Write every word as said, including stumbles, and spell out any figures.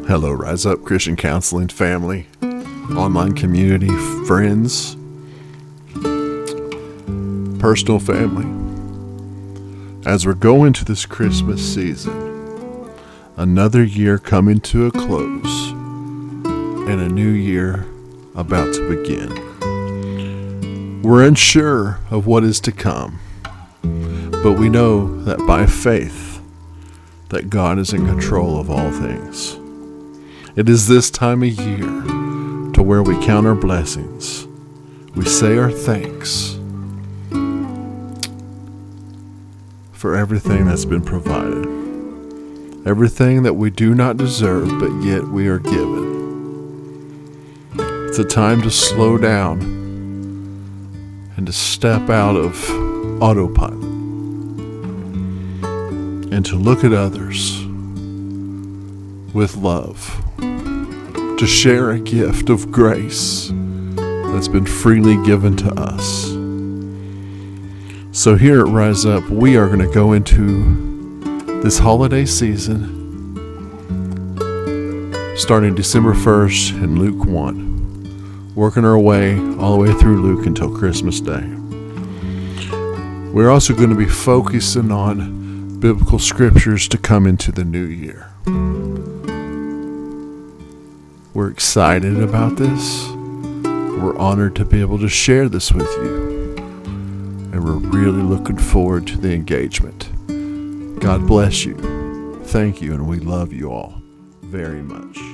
Hello, Rise Up Christian Counseling family, online community, friends, personal family. As we're going to this Christmas season, another year coming to a close, and a new year about to begin. We're unsure of what is to come, but we know that by faith, that God is in control of all things. It is this time of year to where we count our blessings. We say our thanks for everything that's been provided. Everything that we do not deserve, but yet we are given. It's a time to slow down and to step out of autopilot and to look at others with love, to share a gift of grace that's been freely given to us. So here at Rise Up, we are going to go into this holiday season, starting December first in Luke one, working our way all the way through Luke until Christmas Day. We're also going to be focusing on biblical scriptures to come into the new year. We're excited about this. We're honored to be able to share this with you. And we're really looking forward to the engagement. God bless you. Thank you, and we love you all very much.